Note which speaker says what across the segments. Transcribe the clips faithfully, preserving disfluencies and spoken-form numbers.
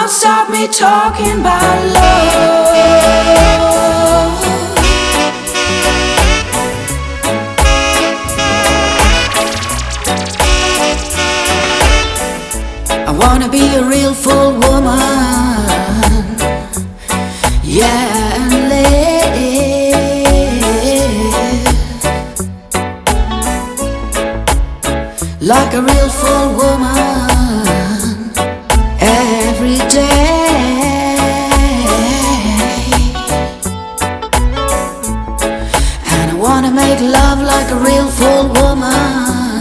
Speaker 1: Don't stop me talking about love. I wanna be a real full woman, yeah, and live like a real full woman every day. And I wanna make love like a real full woman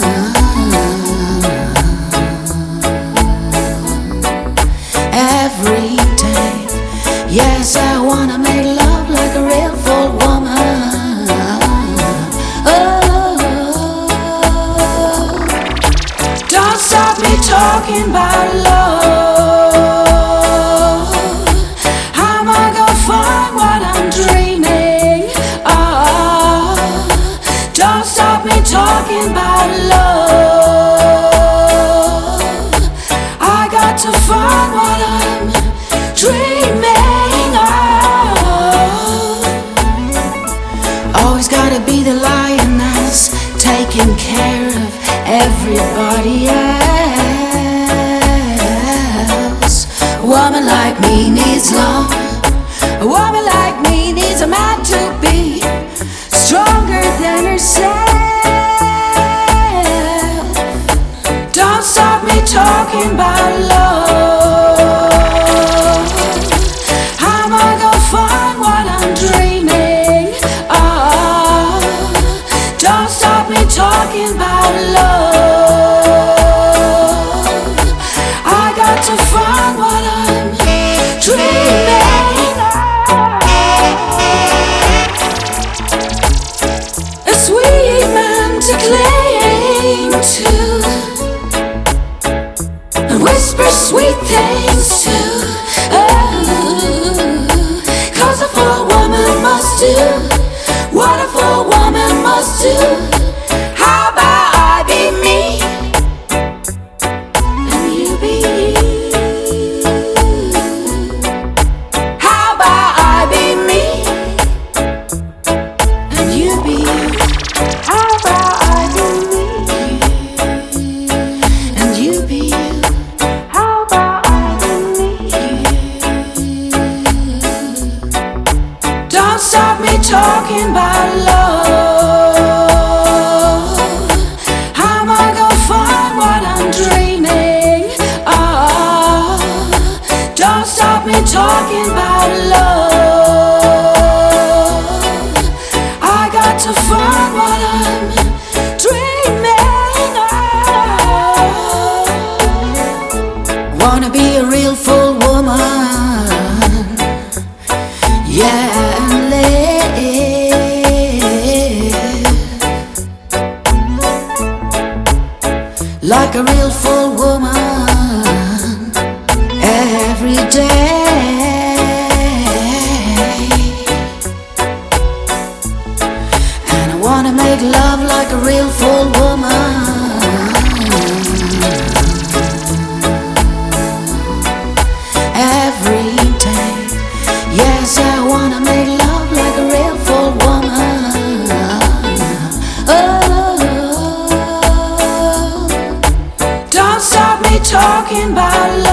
Speaker 1: every day. Yes, I wanna make love like a real full woman. Oh, don't stop me talking about love. How am I gonna find what I'm dreaming? Oh, don't stop me talking about love. I got to find what I'm dreaming of. Always gotta be the lion that's taking care of everybody else. A woman like me needs love. A woman like me needs a man to be stronger than herself. Don't stop me talking about love. How am I gonna find what I'm dreaming of? Don't stop me talking about love. I got to find what I'm dreaming of. A sweet man to cling to and whisper sweet things to. Oh, 'cause a full woman must do what a full woman must do. How about I be me and you be you? How about I be me and you be you? How about I be me and you be you? How about I be me? Don't stop me talking about love. How am I gonna find what I'm dreaming of? Don't stop me talking about love. I got to find what I'm dreaming of. Wanna be a real full woman, yeah, and live like a real full woman every day. And I wanna make love like a real full woman every day. Yes, I wanna make love like a real full woman. Oh, don't stop me talking about love.